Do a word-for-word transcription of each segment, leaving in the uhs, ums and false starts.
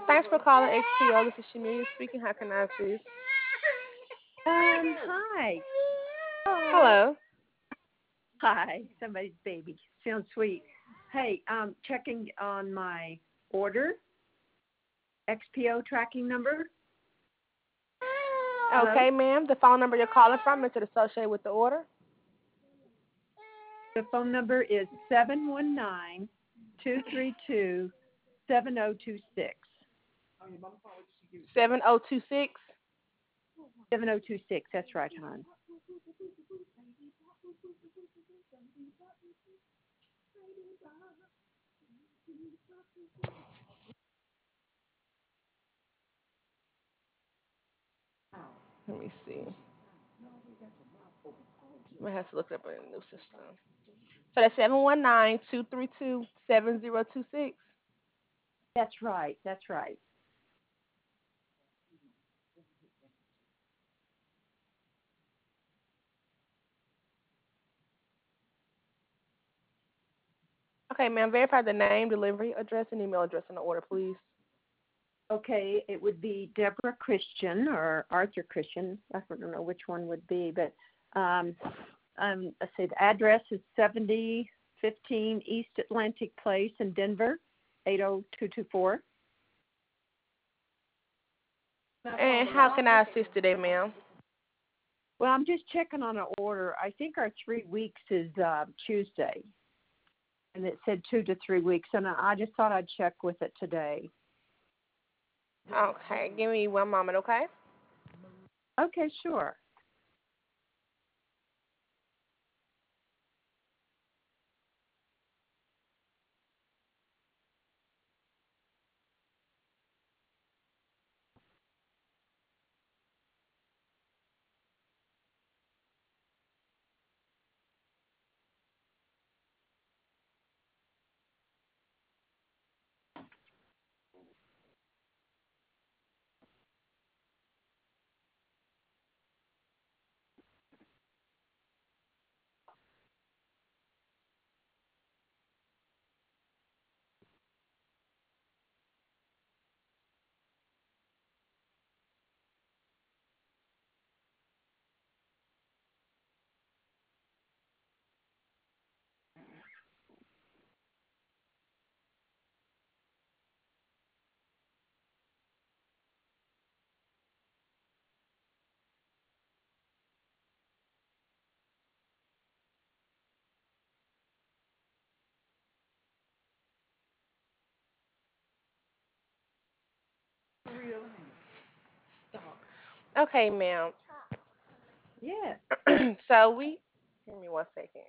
Thanks for calling X P O. This is Shamilia speaking. How can I assist? Um, hi. Oh, Hello. hi. Somebody's baby. Sounds sweet. Hey, um, checking on my order, X P O tracking number. Hello? Okay, ma'am. The phone number you're calling from, is it associated with the order? The phone number is seven one nine, two three two, seven zero two six. seven oh two six. seven zero two six, that's right, hon. Let me see. I might have to look it up in the new system. So that's seven one nine, two three two, seven zero two six. That's right, that's right. Okay, ma'am. Verify the name, delivery address, and email address in the order, please. Okay, it would be Deborah Christian or Arthur Christian. I don't know which one would be, but um, um, let's see, the address is seventy fifteen East Atlantic Place in Denver, eight oh two two four. And how can I assist today, ma'am? Well, I'm just checking on an order. I think our three weeks is uh, Tuesday, and it said two to three weeks, and I just thought I'd check with it today. Okay, give me one moment, okay? Okay, sure. Okay, ma'am. Yeah. So we, give me one second.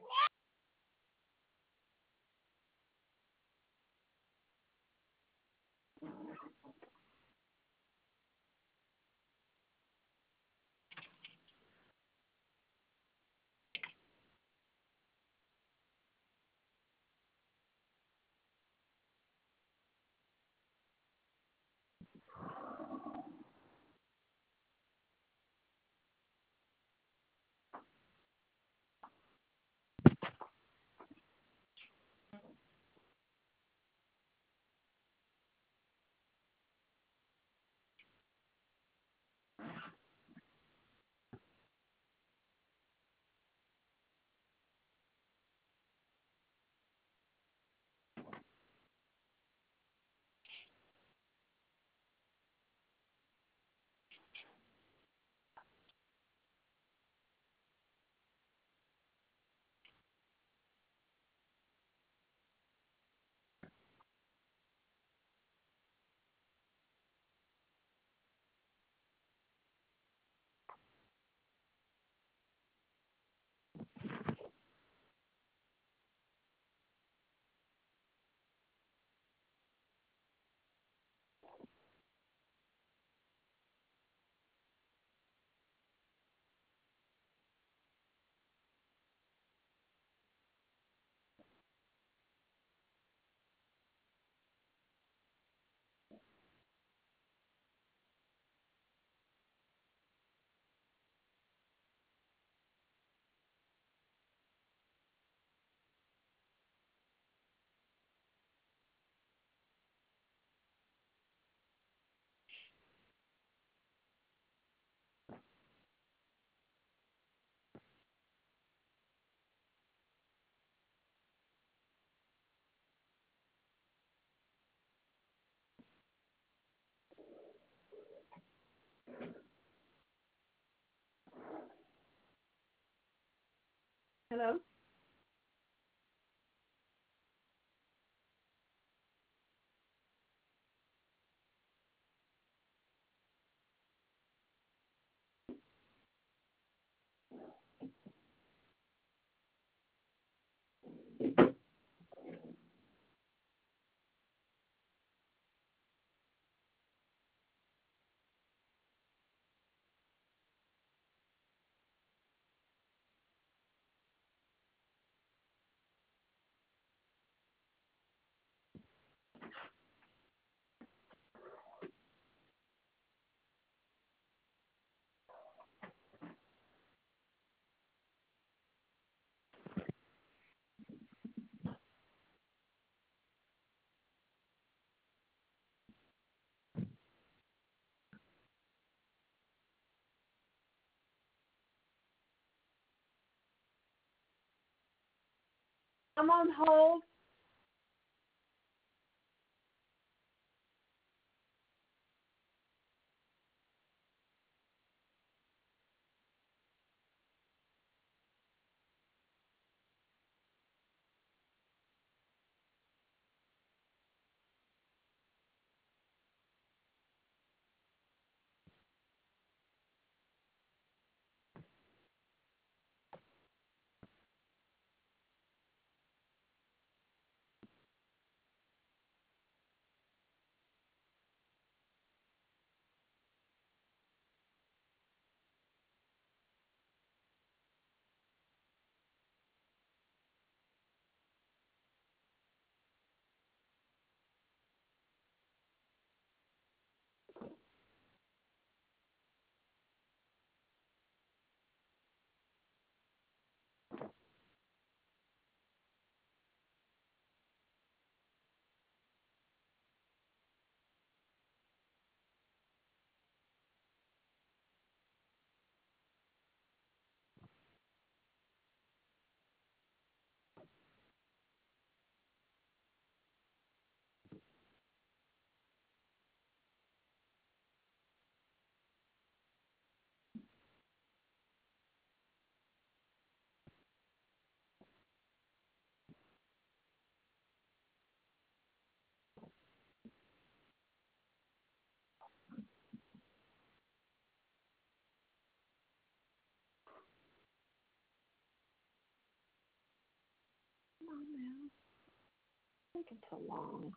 Hello? I'm on hold. Come on now. Taking so long.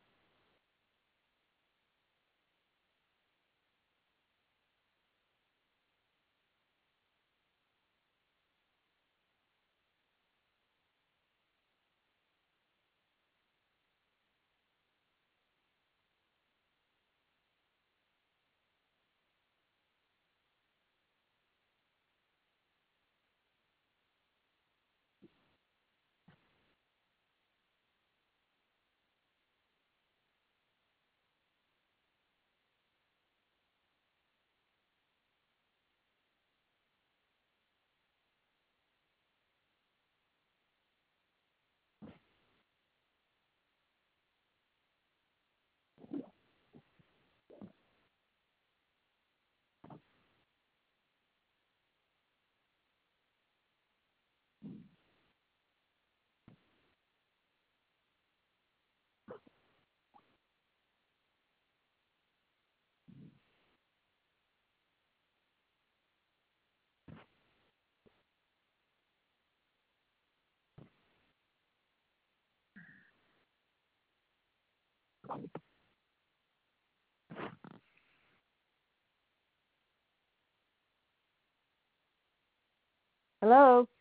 Hello?